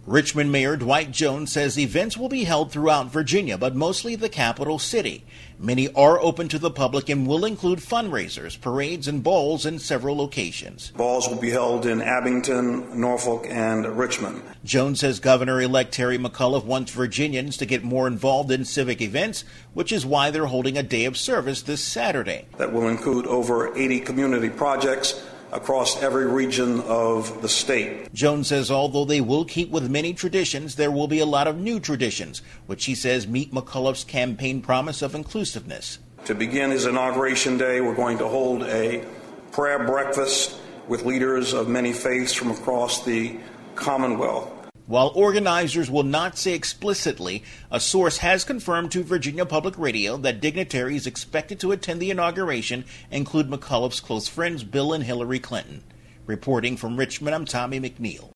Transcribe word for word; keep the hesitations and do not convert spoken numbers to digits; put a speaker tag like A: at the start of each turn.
A: Richmond Mayor Dwight Jones says events will be held throughout Virginia, but mostly the capital city. Many are open to the public and will include fundraisers, parades, and balls in several locations.
B: Balls will be held in Abington, Norfolk, and Richmond.
A: Jones says Governor-elect Terry McAuliffe wants Virginians to get more involved in civic events, which is why they're holding a day of service this Saturday.
B: That will include over eighty community projects across every region of the state.
A: Jones says although they will keep with many traditions, there will be a lot of new traditions, which he says meet McAuliffe's campaign promise of inclusiveness.
B: To begin his inauguration day, we're going to hold a prayer breakfast with leaders of many faiths from across the Commonwealth.
A: While organizers will not say explicitly, a source has confirmed to Virginia Public Radio that dignitaries expected to attend the inauguration include McAuliffe's close friends Bill and Hillary Clinton. Reporting from Richmond, I'm Tommy McNeil.